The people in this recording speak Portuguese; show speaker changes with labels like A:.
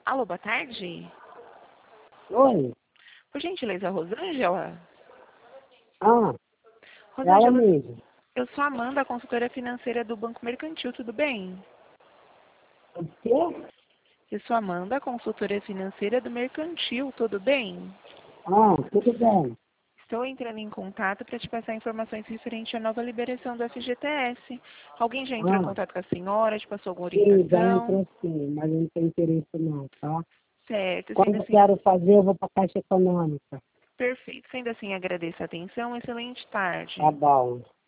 A: Alô, boa tarde.
B: Oi?
A: Por gentileza, Rosângela?
B: Ah, ela
A: Rosângela,
B: mesmo.
A: eu sou a Amanda, consultora financeira do Banco Mercantil, tudo bem?
B: O quê?
A: Eu sou a Amanda, consultora financeira do Mercantil, tudo bem?
B: Ah, tudo bem.
A: Estou entrando em contato para te passar informações referente à nova liberação do FGTS. Alguém já entrou em
B: Ah,
A: contato com a senhora, te passou alguma
B: sim, já
A: orientação?
B: entrou sim, mas não tem interesse não, tá?
A: Certo, sendo
B: Quando eu
A: assim,
B: quero fazer, eu vou para a Caixa Econômica.
A: perfeito. Sendo assim, agradeço a atenção, excelente
B: Tá
A: tarde.
B: bom.